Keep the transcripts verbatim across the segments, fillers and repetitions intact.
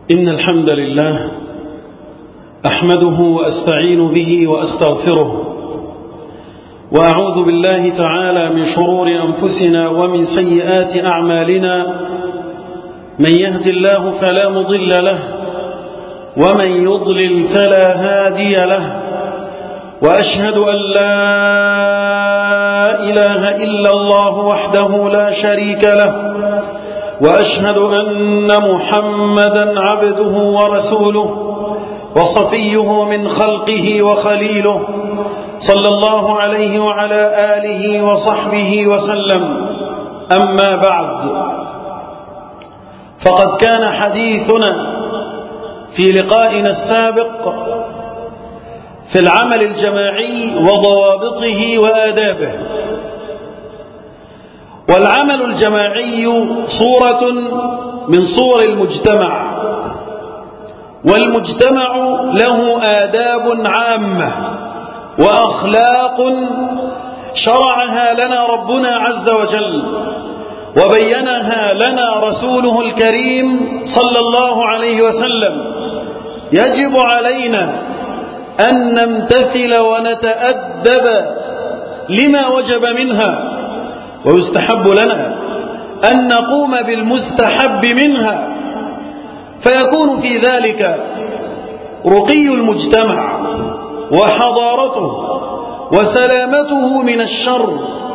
إن الحمد لله أحمده وأستعين به وأستغفره، وأعوذ بالله تعالى من شرور أنفسنا ومن سيئات أعمالنا. من يهد الله فلا مضل له، ومن يضلل فلا هادي له، وأشهد أن لا إله إلا الله وحده لا شريك له، وأشهد أن محمدا عبده ورسوله وصفيه من خلقه وخليله، صلى الله عليه وعلى آله وصحبه وسلم. أما بعد، فقد كان حديثنا في لقائنا السابق في العمل الجماعي وضوابطه وآدابه. والعمل الجماعي صورة من صور المجتمع، والمجتمع له آداب عامة وأخلاق شرعها لنا ربنا عز وجل، وبينها لنا رسوله الكريم صلى الله عليه وسلم. يجب علينا أن نمتثل ونتأدب لما وجب منها، ويستحب لنا أن نقوم بالمستحب منها، فيكون في ذلك رقي المجتمع وحضارته وسلامته من الشر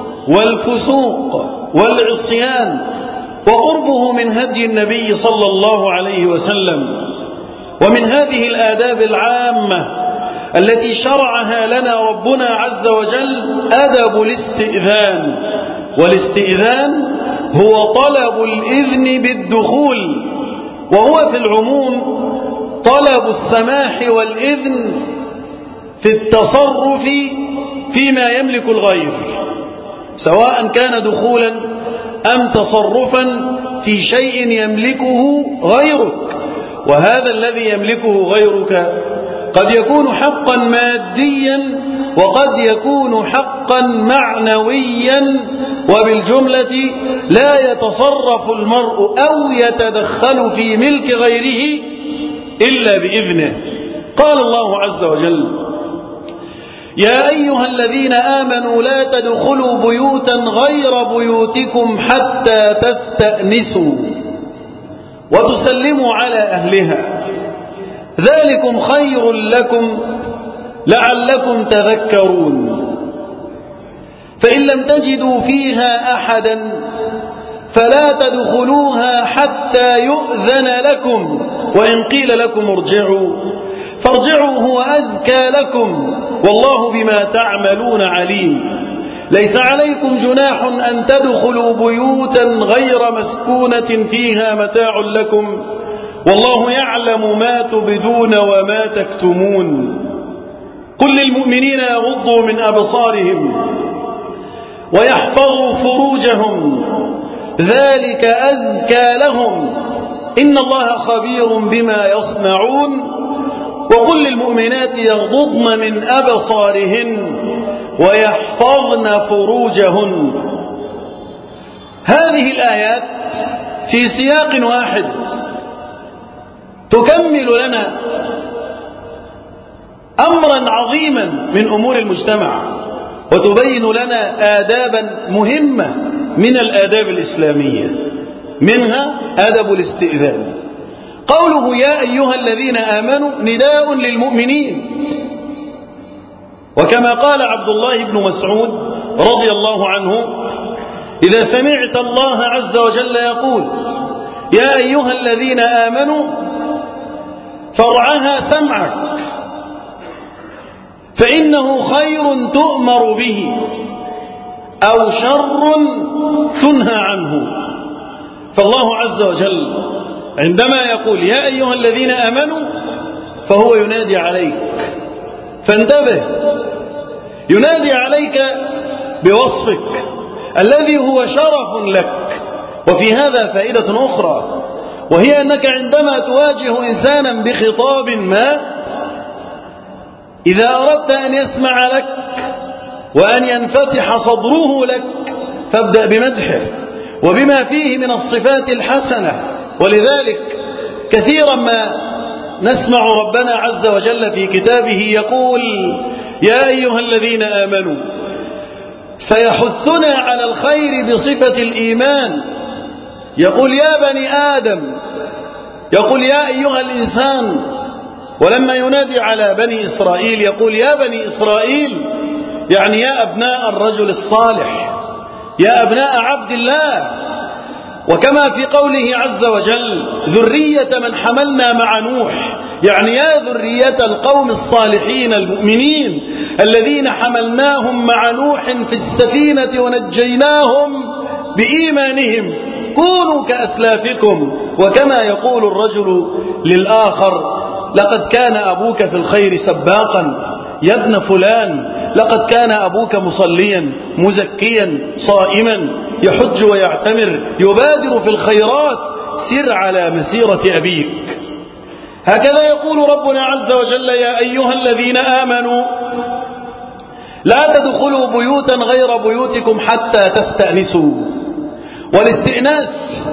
والفسوق والعصيان، وقربه من هدي النبي صلى الله عليه وسلم. ومن هذه الآداب العامة التي شرعها لنا ربنا عز وجل أدب الاستئذان. والاستئذان هو طلب الإذن بالدخول، وهو في العموم طلب السماح والإذن في التصرف فيما يملك الغير، سواء كان دخولا أم تصرفا في شيء يملكه غيرك. وهذا الذي يملكه غيرك قد يكون حقا ماديا، وقد يكون حقا معنويا، وبالجملة لا يتصرف المرء أو يتدخل في ملك غيره إلا بإذنه. قال الله عز وجل: يا أيها الذين آمنوا لا تدخلوا بيوتا غير بيوتكم حتى تستأنسوا وتسلموا على أهلها، ذلكم خير لكم لعلكم تذكرون. فإن لم تجدوا فيها أحدا فلا تدخلوها حتى يؤذن لكم، وإن قيل لكم ارجعوا فارجعوا هو أزكى لكم، والله بما تعملون عليم. ليس عليكم جناح أن تدخلوا بيوتا غير مسكونة فيها متاع لكم، والله يعلم ما تبدون وما تكتمون. قل للمؤمنين يغضوا من أبصارهم ويحفظوا فروجهم، ذلك أزكى لهم، إن الله خبير بما يصنعون. وقل للمؤمنات يغضضن من أبصارهن ويحفظن فروجهن. هذه الآيات في سياق واحد تكمل لنا أمرا عظيما من أمور المجتمع، وتبين لنا آدابا مهمة من الآداب الإسلامية، منها أدب الاستئذان. قوله يا أيها الذين آمنوا نداء للمؤمنين، وكما قال عبد الله بن مسعود رضي الله عنه: إذا سمعت الله عز وجل يقول يا أيها الذين آمنوا فارعها سمعك، فإنه خير تؤمر به أو شر تنهى عنه. فالله عز وجل عندما يقول يا أيها الذين آمنوا فهو ينادي عليك، فانتبه، ينادي عليك بوصفك الذي هو شرف لك. وفي هذا فائدة أخرى، وهي أنك عندما تواجه إنسانا بخطاب ما، إذا أردت أن يسمع لك وأن ينفتح صدره لك فابدأ بمدحه وبما فيه من الصفات الحسنة. ولذلك كثيرا ما نسمع ربنا عز وجل في كتابه يقول يا أيها الذين آمنوا، فيحثنا على الخير بصفة الإيمان. يقول يا بني آدم، يقول يا أيها الإنسان. ولما ينادي على بني إسرائيل يقول يا بني إسرائيل، يعني يا أبناء الرجل الصالح، يا أبناء عبد الله. وكما في قوله عز وجل ذرية من حملنا مع نوح، يعني يا ذرية القوم الصالحين المؤمنين الذين حملناهم مع نوح في السفينة ونجيناهم بإيمانهم، كونوا كأسلافكم. وكما يقول الرجل للآخر لقد كان أبوك في الخير سباقا، يا ابن فلان لقد كان أبوك مصليا مزكيا صائما يحج ويعتمر يبادر في الخيرات، سر على مسيرة أبيك. هكذا يقول ربنا عز وجل يا أيها الذين آمنوا لا تدخلوا بيوتا غير بيوتكم حتى تستأنسوا. والاستئناس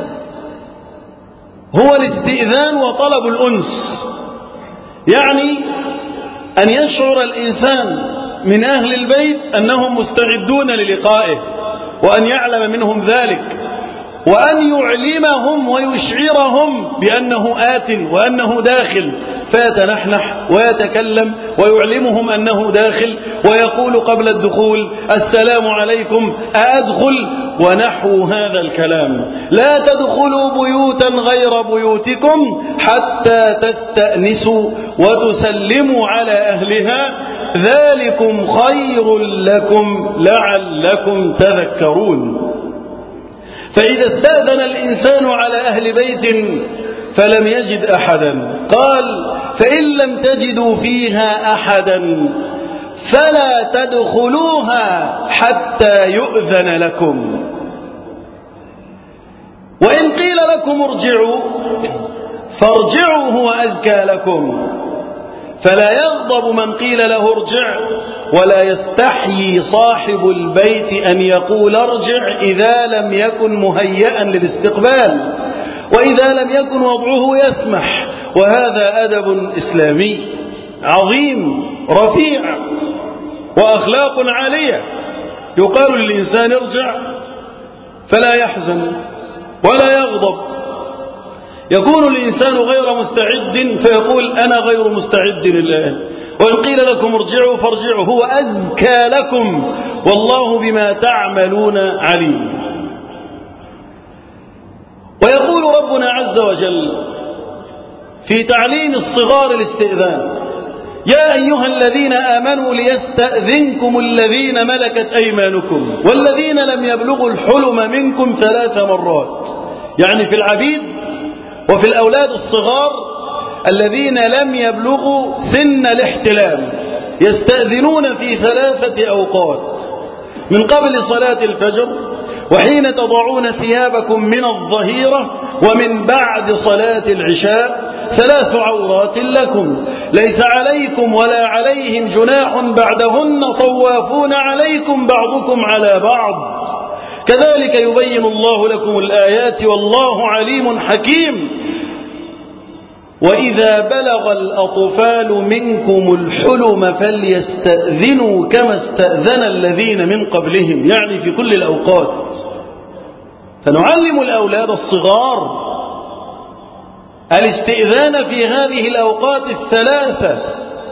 هو الاستئذان وطلب الأنس، يعني أن يشعر الإنسان من أهل البيت أنهم مستعدون للقائه، وأن يعلم منهم ذلك، وأن يعلمهم ويشعرهم بأنه آت وأنه داخل، فيتنحنح ويتكلم ويعلمهم أنه داخل، ويقول قبل الدخول السلام عليكم أأدخل، ونحو هذا الكلام. لا تدخلوا بيوتا غير بيوتكم حتى تستأنسوا وتسلموا على أهلها، ذلكم خير لكم لعلكم تذكرون. فإذا استأذن الإنسان على أهل بيت فلم يجد أحدا، قال فإن لم تجدوا فيها أحدا فلا تدخلوها حتى يؤذن لكم. وإن قيل لكم ارجعوا فارجعوا هو أزكى لكم. فلا يغضب من قيل له ارجع، ولا يستحيي صاحب البيت أن يقول ارجع إذا لم يكن مهيئا للاستقبال، وإذا لم يكن وضعه يسمح. وهذا أدب إسلامي عظيم رفيع وأخلاق عالية. يقال للإنسان ارجع فلا يحزن ولا يغضب. يكون الإنسان غير مستعد فيقول أنا غير مستعد الآن، وإن قيل لكم ارجعوا فارجعوا هو أزكى لكم والله بما تعملون عليم. ويقول ربنا عز وجل في تعليم الصغار الاستئذان يا أيها الذين آمنوا ليستأذنكم الذين ملكت أيمانكم والذين لم يبلغوا الحلم منكم ثلاث مرات، يعني في العبيد وفي الأولاد الصغار الذين لم يبلغوا سن الاحتلام يستأذنون في ثلاثة أوقات: من قبل صلاة الفجر، وحين تضعون ثيابكم من الظهيرة، ومن بعد صلاة العشاء، ثلاث عورات لكم ليس عليكم ولا عليهم جناح بعدهن طوافون عليكم بعضكم على بعض كذلك يبين الله لكم الآيات والله عليم حكيم. وإذا بلغ الأطفال منكم الحلم فليستأذنوا كما استأذن الذين من قبلهم، يعني في كل الأوقات. فنعلم الأولاد الصغار الاستئذان في هذه الأوقات الثلاثة.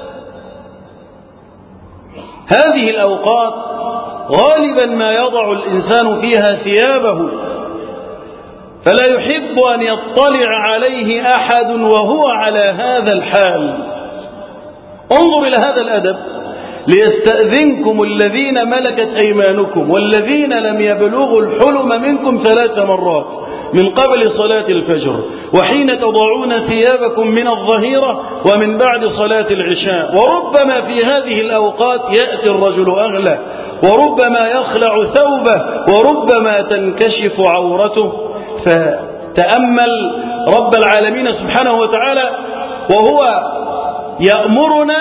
هذه الأوقات غالبا ما يضع الإنسان فيها ثيابه، فلا يحب أن يطلع عليه أحد وهو على هذا الحال. انظر إلى هذا الأدب: ليستأذنكم الذين ملكت أيمانكم والذين لم يبلغوا الحلم منكم ثلاث مرات من قبل صلاة الفجر، وحين تضعون ثيابكم من الظهيرة، ومن بعد صلاة العشاء. وربما في هذه الأوقات يأتي الرجل أغلى، وربما يخلع ثوبه، وربما تنكشف عورته. فتأمل رب العالمين سبحانه وتعالى وهو يأمرنا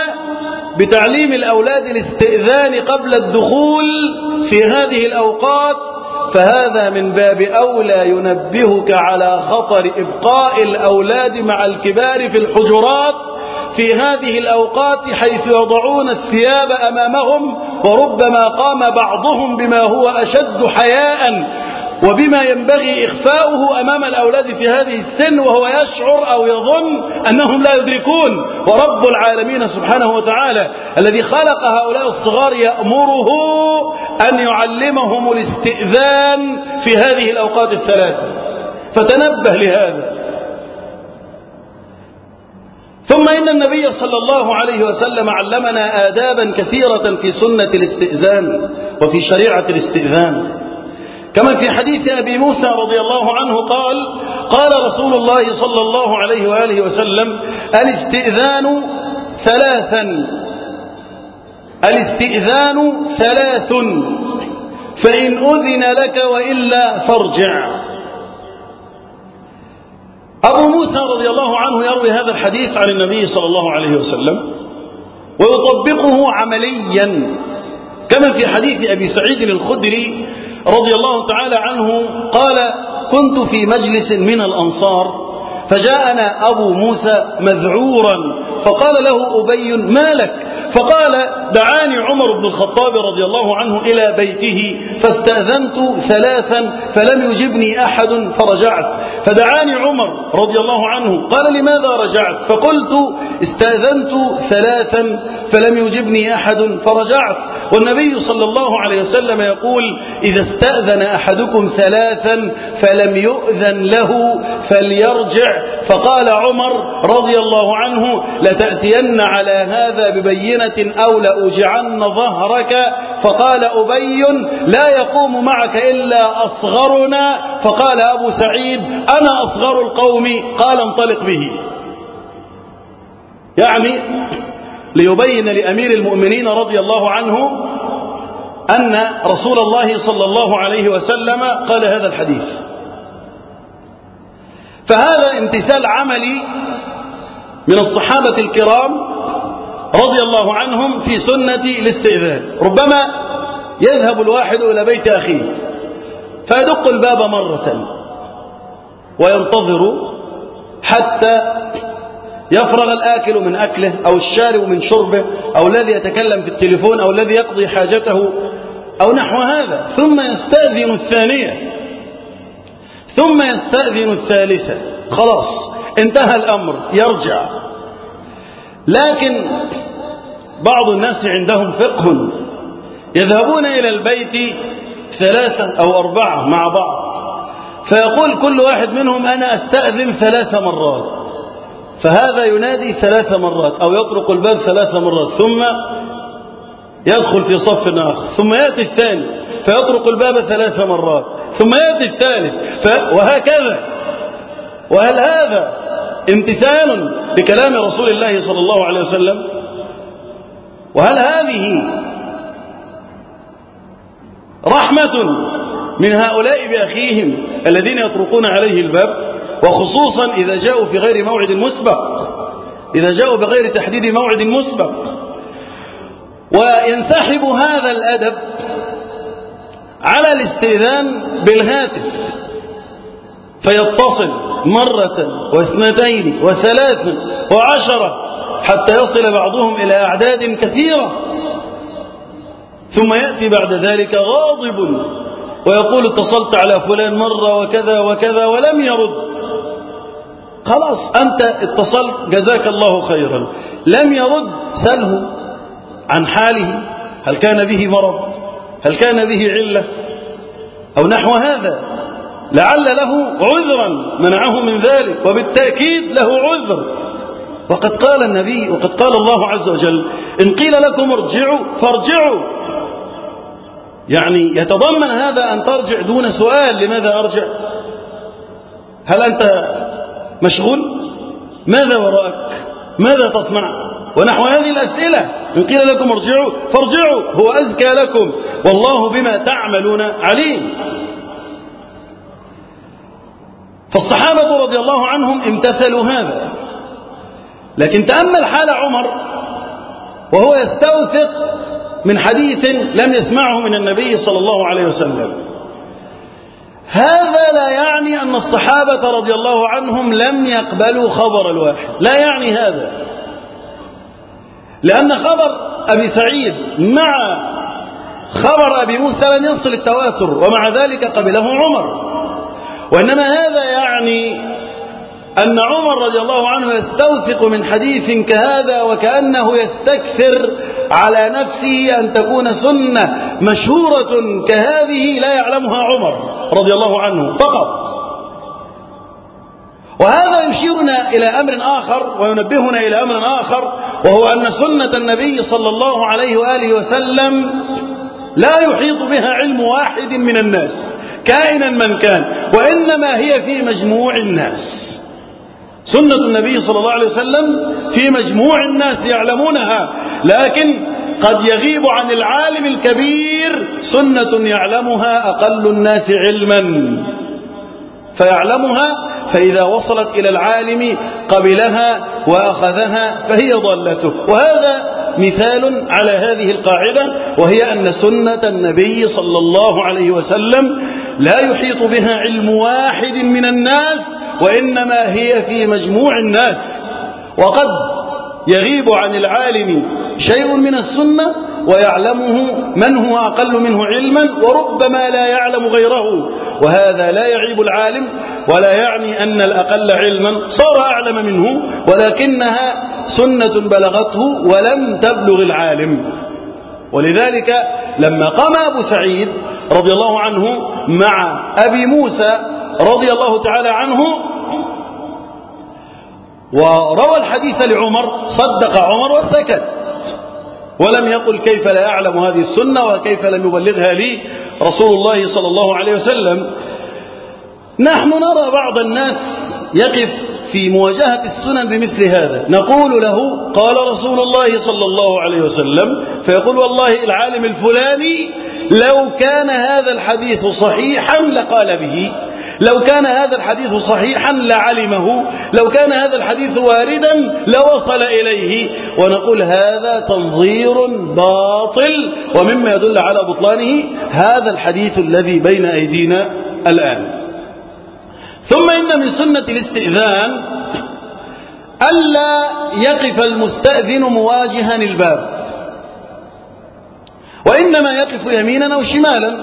بتعليم الأولاد الاستئذان قبل الدخول في هذه الأوقات، فهذا من باب أولى ينبهك على خطر إبقاء الأولاد مع الكبار في الحجرات في هذه الأوقات، حيث يضعون الثياب أمامهم، وربما قام بعضهم بما هو أشد حياء وبما ينبغي إخفاؤه أمام الأولاد في هذه السن، وهو يشعر أو يظن أنهم لا يدركون. ورب العالمين سبحانه وتعالى الذي خلق هؤلاء الصغار يأمره أن يعلمهم الاستئذان في هذه الأوقات الثلاثة، فتنبه لهذا. ثم إن النبي صلى الله عليه وسلم علمنا آدابا كثيرة في سنة الاستئذان وفي شريعة الاستئذان، كما في حديث أبي موسى رضي الله عنه قال: قال رسول الله صلى الله عليه وآله وسلم: الاستئذان ثلاثا الاستئذان ثلاث فإن أذن لك وإلا فارجع. أبو موسى رضي الله عنه يروي هذا الحديث عن النبي صلى الله عليه وسلم ويطبقه عمليا، كما في حديث أبي سعيد الخدري رضي الله تعالى عنه قال: كنت في مجلس من الأنصار فجاءنا أبو موسى مذعورا، فقال له أبي: ما لك؟ فقال: دعاني عمر بن الخطاب رضي الله عنه إلى بيته فاستأذنت ثلاثا فلم يجبني أحد فرجعت، فدعاني عمر رضي الله عنه قال: لماذا رجعت؟ فقلت: استأذنت ثلاثا فلم يجبني أحد فرجعت. والنبي صلى الله عليه وسلم يقول: إذا استأذن أحدكم ثلاثا فلم يؤذن له فليرجع. فقال عمر رضي الله عنه: لتأتين على هذا ببينة أو لأوجعن ظهرك. فقال أبي: لا يقوم معك إلا أصغرنا. فقال أبو سعيد: أنا أصغر القوم. قال: انطلق به. يعني ليبين لأمير المؤمنين رضي الله عنه أن رسول الله صلى الله عليه وسلم قال هذا الحديث. فهذا امتثال عملي من الصحابة الكرام رضي الله عنهم في سنة الاستئذان. ربما يذهب الواحد إلى بيت أخيه فيدق الباب مرة وينتظر حتى يفرغ الآكل من أكله أو الشارب من شربه أو الذي يتكلم في التليفون أو الذي يقضي حاجته أو نحو هذا، ثم يستأذن الثانية، ثم يستأذن الثالثة. خلاص انتهى الأمر، يرجع. لكن بعض الناس عندهم فقه، يذهبون إلى البيت ثلاثة أو أربعة مع بعض، فيقول كل واحد منهم: أنا أستأذن ثلاث مرات، فهذا ينادي ثلاث مرات أو يطرق الباب ثلاث مرات، ثم يدخل في صف آخر، ثم يأتي الثاني فيطرق الباب ثلاث مرات، ثم يأتي الثالث ف... وهكذا. وهل هذا امتثال لكلام رسول الله صلى الله عليه وسلم؟ وهل هذه رحمة من هؤلاء بأخيهم الذين يطرقون عليه الباب، وخصوصا إذا جاءوا في غير موعد مسبق، إذا جاءوا بغير تحديد موعد مسبق؟ وينسحب هذا الأدب على الاستئذان بالهاتف، فيتصل مرة واثنتين وثلاث وعشرة حتى يصل بعضهم إلى أعداد كثيرة، ثم يأتي بعد ذلك غاضب ويقول: اتصلت على فلان مرة وكذا وكذا ولم يرد. خلاص أنت اتصلت، جزاك الله خيرا. لم يرد، سله عن حاله، هل كان به مرض، هل كان به علة أو نحو هذا، لعل له عذرا منعه من ذلك، وبالتأكيد له عذر. وقد قال النبي وقد قال الله عز وجل: إن قيل لكم ارجعوا فارجعوا. يعني يتضمن هذا أن ترجع دون سؤال: لماذا أرجع؟ هل أنت مشغول؟ ماذا وراءك؟ ماذا تصنع؟ ونحو هذه الأسئلة. إن قيل لكم ارجعوا فارجعوا، هو أزكى لكم والله بما تعملون عليم. فالصحابة رضي الله عنهم امتثلوا هذا. لكن تأمل حال عمر وهو يستوثق من حديث لم يسمعه من النبي صلى الله عليه وسلم، هذا لا يعني أن الصحابة رضي الله عنهم لم يقبلوا خبر الواحد، لا يعني هذا، لأن خبر أبي سعيد مع خبر أبي موسى لم يصل التواتر، ومع ذلك قبله عمر. وإنما هذا يعني أن عمر رضي الله عنه يستوثق من حديث كهذا وكأنه يستكثر على نفسه أن تكون سنة مشهورة كهذه لا يعلمها عمر رضي الله عنه فقط. وهذا يشيرنا إلى أمر آخر وينبهنا إلى أمر آخر، وهو أن سنة النبي صلى الله عليه وآله وسلم لا يحيط بها علم واحد من الناس كائنا من كان، وإنما هي في مجموع الناس. سنة النبي صلى الله عليه وسلم في مجموع الناس يعلمونها، لكن قد يغيب عن العالم الكبير سنة يعلمها أقل الناس علما فيعلمها، فإذا وصلت إلى العالم قبلها وأخذها فهي ضالته. وهذا مثال على هذه القاعدة، وهي أن سنة النبي صلى الله عليه وسلم لا يحيط بها علم واحد من الناس، وإنما هي في مجموع الناس. وقد يغيب عن العالم شيء من السنة ويعلمه من هو أقل منه علما، وربما لا يعلم غيره، وهذا لا يعيب العالم ولا يعني أن الأقل علما صار أعلم منه، ولكنها سنة بلغته ولم تبلغ العالم. ولذلك لما قام أبو سعيد رضي الله عنه مع أبي موسى رضي الله تعالى عنه وروى الحديث لعمر، صدق عمر وسكت ولم يقل كيف لا يعلم هذه السنة وكيف لم يبلغها لي رسول الله صلى الله عليه وسلم. نحن نرى بعض الناس يقف في مواجهة السنن بمثل هذا، نقول له قال رسول الله صلى الله عليه وسلم، فيقول والله العالم الفلاني لو كان هذا الحديث صحيحا لقال به، لو كان هذا الحديث صحيحا لعلمه، لو كان هذا الحديث واردا لوصل إليه. ونقول هذا تنظير باطل، ومما يدل على بطلانه هذا الحديث الذي بين أيدينا الآن. ثم إن من سنة الاستئذان ألا يقف المستأذن مواجها الباب، وإنما يقف يمينا أو شمالا،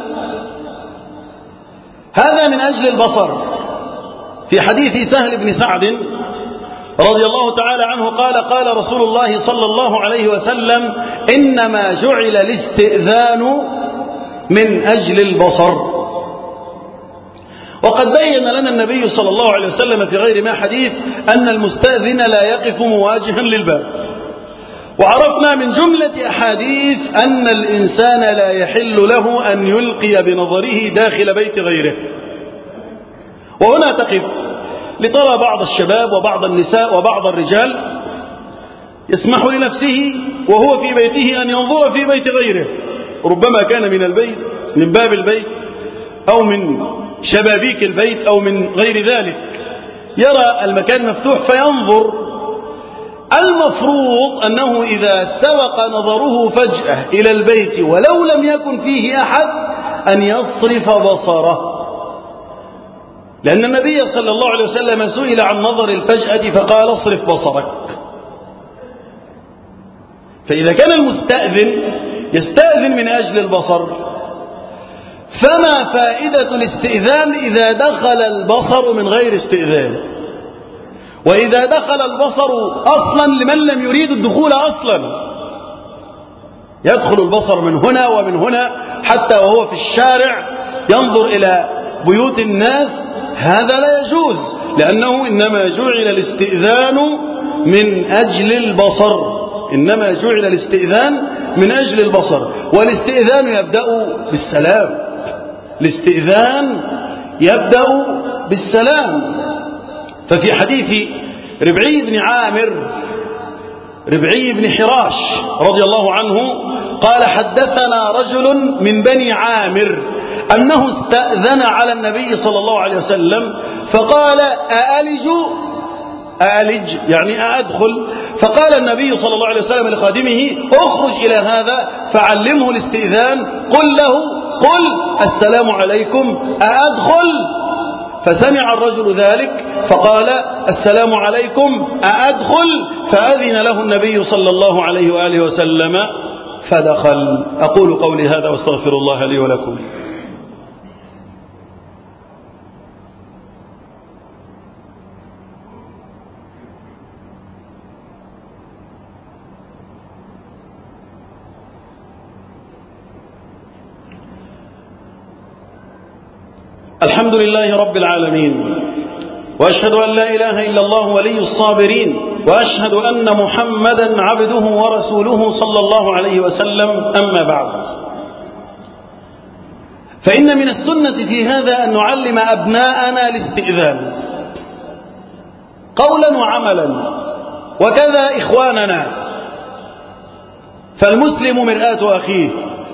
هذا من أجل البصر. في حديث سهل بن سعد رضي الله تعالى عنه قال قال رسول الله صلى الله عليه وسلم إنما جعل الاستئذان من أجل البصر. وقد بين لنا النبي صلى الله عليه وسلم في غير ما حديث أن المستأذن لا يقف مواجها للباب. وعرفنا من جملة أحاديث أن الإنسان لا يحل له أن يلقي بنظره داخل بيت غيره. وهنا تقف لترى بعض الشباب وبعض النساء وبعض الرجال يسمح لنفسه وهو في بيته أن ينظر في بيت غيره، ربما كان من البيت، من باب البيت، أو من شبابيك البيت، أو من غير ذلك، يرى المكان مفتوح فينظر. المفروض أنه إذا سبق نظره فجأة إلى البيت ولو لم يكن فيه أحد أن يصرف بصره، لأن النبي صلى الله عليه وسلم سئل عن نظر الفجأة فقال اصرف بصرك. فإذا كان المستأذن يستأذن من أجل البصر، فما فائدة الاستئذان إذا دخل البصر من غير استئذان؟ وإذا دخل البصر أصلا لمن لم يريد الدخول أصلا، يدخل البصر من هنا ومن هنا حتى وهو في الشارع ينظر إلى بيوت الناس، هذا لا يجوز، لأنه إنما جعل الاستئذان من أجل البصر، إنما جعل الاستئذان من أجل البصر. والاستئذان يبدأ بالسلام، الاستئذان يبدأ بالسلام. ففي حديث ربعي بن عامر ربعي بن حراش رضي الله عنه قال حدثنا رجل من بني عامر أنه استأذن على النبي صلى الله عليه وسلم فقال أألج أألج يعني أأدخل؟ فقال النبي صلى الله عليه وسلم لخادمه اخرج إلى هذا فعلمه الاستئذان، قل له قل السلام عليكم أأدخل؟ فسمع الرجل ذلك فقال السلام عليكم أأدخل؟ فأذن له النبي صلى الله عليه وآله وسلم فدخل. أقول قولي هذا واستغفر الله لي ولكم. الحمد لله رب العالمين، وأشهد أن لا إله إلا الله ولي الصابرين، وأشهد أن محمدا عبده ورسوله صلى الله عليه وسلم. أما بعد، فإن من السنة في هذا أن نعلم أبناءنا الاستئذان قولا وعملا، وكذا إخواننا، فالمسلم مرآة أخيه.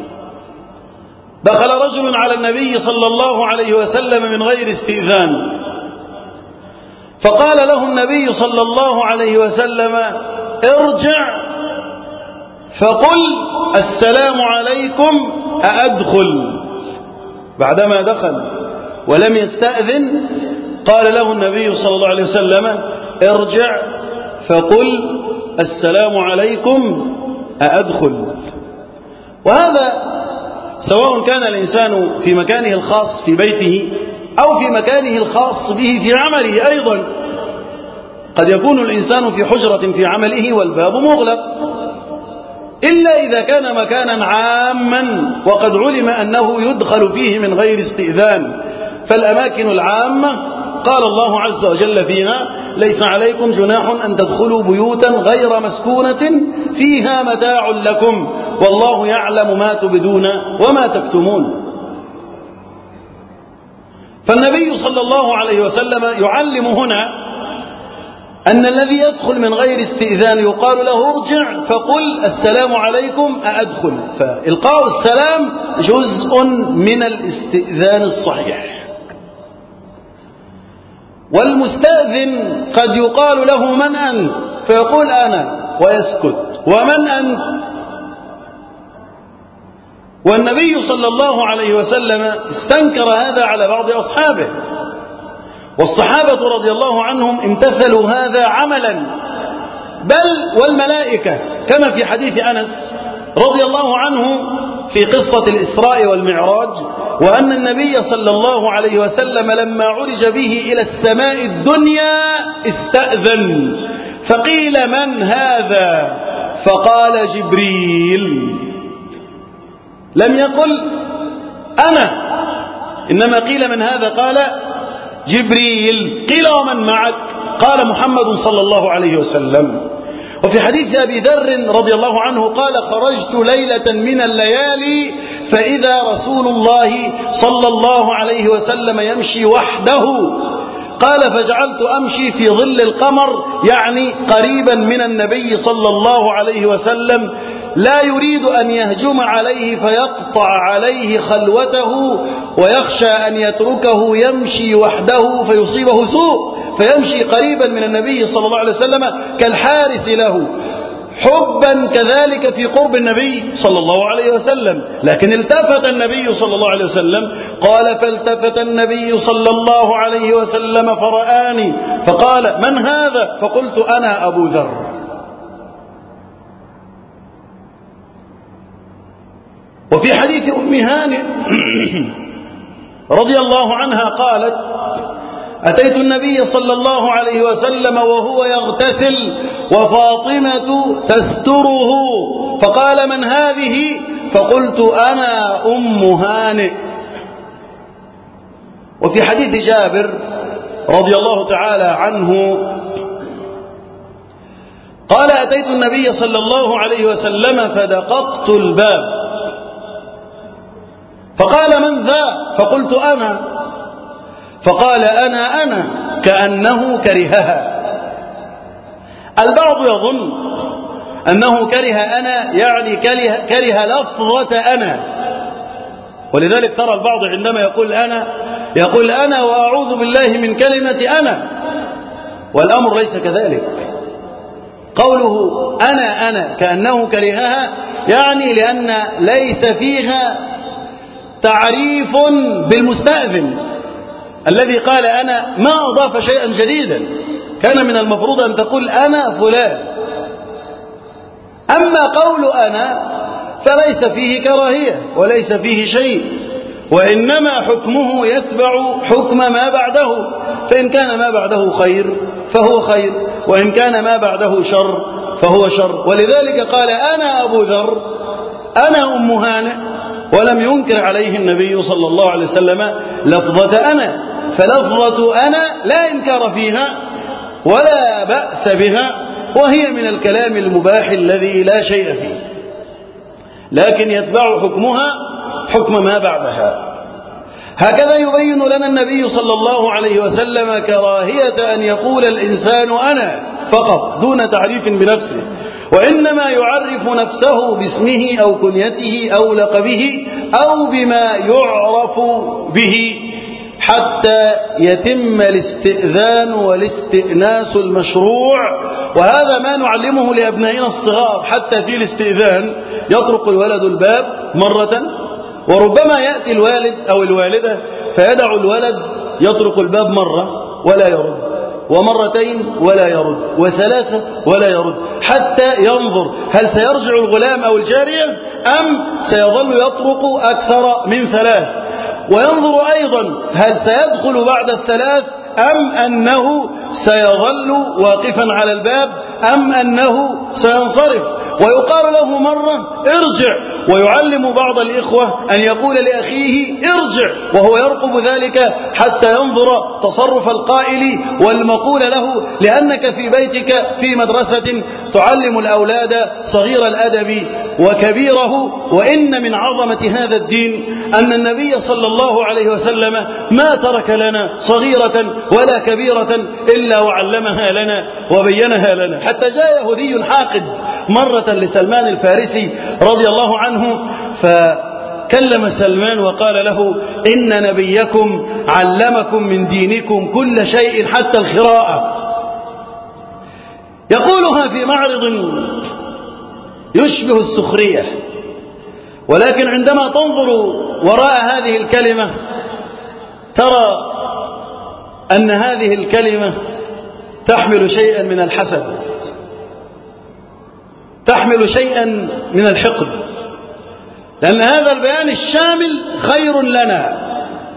دخل رجل على النبي صلى الله عليه وسلم من غير استئذان، فقال له النبي صلى الله عليه وسلم ارجع فقل السلام عليكم أأدخل. بعدما دخل ولم يستأذن قال له النبي صلى الله عليه وسلم ارجع فقل السلام عليكم أأدخل. وهذا سواء كان الإنسان في مكانه الخاص في بيته أو في مكانه الخاص به في عمله أيضا. قد يكون الإنسان في حجرة في عمله والباب مغلق، إلا إذا كان مكانا عاما وقد علم أنه يدخل فيه من غير استئذان. فالأماكن العامة قال الله عز وجل فيها ليس عليكم جناح أن تدخلوا بيوتا غير مسكونة فيها متاع لكم والله يعلم ما تبدون وما تكتمون. فالنبي صلى الله عليه وسلم يعلم هنا أن الذي يدخل من غير استئذان يقال له ارجع فقل السلام عليكم أأدخل. فإلقاء السلام جزء من الاستئذان الصحيح. والمستأذن قد يقال له من أنت؟ فيقول أنا ويسكت. ومن أنت؟ والنبي صلى الله عليه وسلم استنكر هذا على بعض أصحابه، والصحابة رضي الله عنهم امتثلوا هذا عملا، بل والملائكة، كما في حديث أنس رضي الله عنه في قصة الإسراء والمعراج، وأن النبي صلى الله عليه وسلم لما عرج به إلى السماء الدنيا استأذن، فقيل من هذا؟ فقال جبريل. لم يقل أنا، إنما قيل من هذا؟ قال جبريل. قيل ومن معك؟ قال محمد صلى الله عليه وسلم. وفي حديث أبي ذر رضي الله عنه قال خرجت ليلة من الليالي فإذا رسول الله صلى الله عليه وسلم يمشي وحده، قال فجعلت أمشي في ظل القمر، يعني قريبا من النبي صلى الله عليه وسلم، لا يريد أن يهجم عليه فيقطع عليه خلوته ويخشى أن يتركه يمشي وحده فيصيبه سوء، فيمشي قريبا من النبي صلى الله عليه وسلم كالحارس له، حبا كذلك في قرب النبي صلى الله عليه وسلم. لكن التفت النبي صلى الله عليه وسلم، قال فالتفت النبي صلى الله عليه وسلم فرآني فقال من هذا؟ فقلت أنا أبو ذر. وفي حديث أم هانئ رضي الله عنها قالت أتيت النبي صلى الله عليه وسلم وهو يغتسل وفاطمة تستره، فقال من هذه؟ فقلت أنا أم هانئ. وفي حديث جابر رضي الله تعالى عنه قال أتيت النبي صلى الله عليه وسلم فدققت الباب فقال من ذا؟ فقلت أنا. فقال أنا أنا، كأنه كرهها. البعض يظن أنه كره أنا يعني كره, كره لفظة أنا، ولذلك ترى البعض عندما يقول أنا يقول أنا وأعوذ بالله من كلمة أنا، والأمر ليس كذلك. قوله أنا أنا كأنه كرهها يعني لأن ليس فيها تعريف بالمستأذن الذي قال أنا، ما أضاف شيئا جديدا، كان من المفروض أن تقول أنا فلان. أما قول أنا فليس فيه كراهية وليس فيه شيء، وإنما حكمه يتبع حكم ما بعده، فإن كان ما بعده خير فهو خير، وإن كان ما بعده شر فهو شر. ولذلك قال أنا أبو ذر، أنا أم هانئ، ولم ينكر عليه النبي صلى الله عليه وسلم لفظة أنا. فلفظة أنا لا إنكار فيها ولا بأس بها، وهي من الكلام المباح الذي لا شيء فيه، لكن يتبع حكمها حكم ما بعدها. هكذا يبين لنا النبي صلى الله عليه وسلم كراهية أن يقول الإنسان أنا فقط دون تعريف بنفسه، وإنما يعرف نفسه باسمه أو كنيته أو لقبه أو بما يعرف به حتى يتم الاستئذان والاستئناس المشروع. وهذا ما نعلمه لأبنائنا الصغار، حتى في الاستئذان يطرق الولد الباب مرة، وربما يأتي الوالد أو الوالدة فيدع الولد يطرق الباب مرة ولا يرد، ومرتين ولا يرد، وثلاثة ولا يرد، حتى ينظر هل سيرجع الغلام أو الجارية أم سيظل يطرق أكثر من ثلاث، وينظر أيضا هل سيدخل بعد الثلاث أم أنه سيظل واقفا على الباب أم أنه سينصرف، ويقال له مرة ارجع، ويعلم بعض الإخوة أن يقول لأخيه ارجع وهو يرقب ذلك حتى ينظر تصرف القائل والمقول له، لأنك في بيتك في مدرسة تعلم الأولاد صغير الأدب وكبيره. وإن من عظمة هذا الدين أن النبي صلى الله عليه وسلم ما ترك لنا صغيرة ولا كبيرة إلا وعلمها لنا وبينها لنا. حتى جاء يهودي حاقد مرة لسلمان الفارسي رضي الله عنه، فكلم سلمان وقال له إن نبيكم علمكم من دينكم كل شيء حتى الخراءة. يقولها في معرض يشبه السخرية، ولكن عندما تنظر وراء هذه الكلمة ترى أن هذه الكلمة تحمل شيئا من الحسد، تحمل شيئا من الحقد، لأن هذا البيان الشامل خير لنا،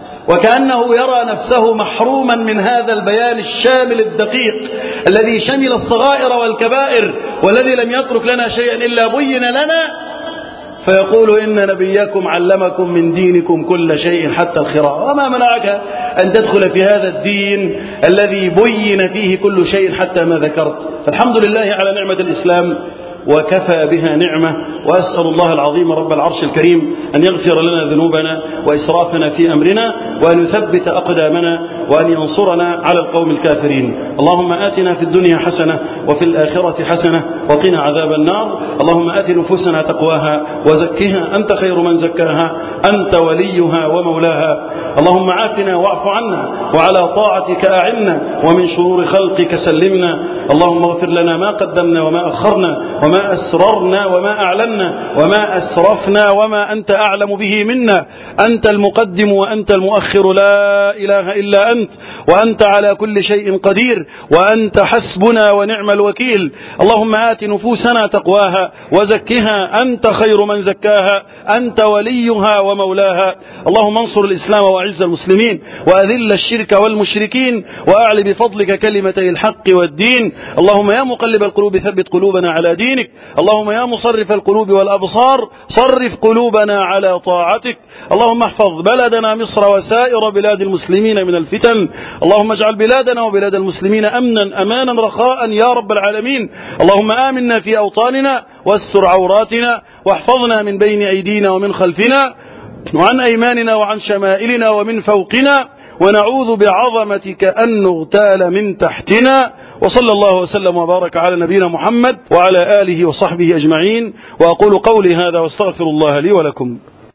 وكأنه يرى نفسه محروما من هذا البيان الشامل الدقيق الذي شمل الصغائر والكبائر، والذي لم يترك لنا شيئا إلا بين لنا. فيقول إن نبيكم علمكم من دينكم كل شيء حتى الخراء. وما منعك أن تدخل في هذا الدين الذي بين فيه كل شيء حتى ما ذكرت؟ فالحمد لله على نعمة الإسلام وكفى بها نعمة. وأسأل الله العظيم رب العرش الكريم أن يغفر لنا ذنوبنا وإسرافنا في أمرنا، وأن يثبت أقدامنا، وأن ينصرنا على القوم الكافرين. اللهم آتنا في الدنيا حسنة وفي الآخرة حسنة وقنا عذاب النار. اللهم آت نفوسنا تقواها وزكها أنت خير من زكاها، أنت وليها ومولاها. اللهم عافنا واعف عنا، وعلى طاعتك أعنا، ومن شرور خلقك سلمنا. اللهم اغفر لنا ما قدمنا وما أخرنا وما أسررنا وما أعلنا وما أسرفنا وما أنت أعلم به منا. أنت المقدم وأنت المؤخر، لا إله إلا أنت، وأنت على كل شيء قدير، وأنت حسبنا ونعم الوكيل. اللهم آت نفوسنا تقواها وزكها أنت خير من زكاها، أنت وليها ومولاها. اللهم انصر الإسلام وأعز المسلمين، وأذل الشرك والمشركين، وأعل بفضلك كلمتي الحق والدين. اللهم يا مقلب القلوب ثبت قلوبنا على دينك. اللهم يا مصرف القلوب والأبصار صرف قلوبنا على طاعتك. اللهم احفظ بلدنا مصر وسائر بلاد المسلمين من الفتن. اللهم اجعل بلادنا وبلاد المسلمين أمنا أمانا رخاء يا رب العالمين. اللهم آمنا في أوطاننا واستر عوراتنا، واحفظنا من بين أيدينا ومن خلفنا وعن أيماننا وعن شمائلنا ومن فوقنا، ونعوذ بعظمتك أن نغتال من تحتنا. وصلى الله وسلم وبارك على نبينا محمد وعلى آله وصحبه أجمعين. وأقول قولي هذا واستغفر الله لي ولكم.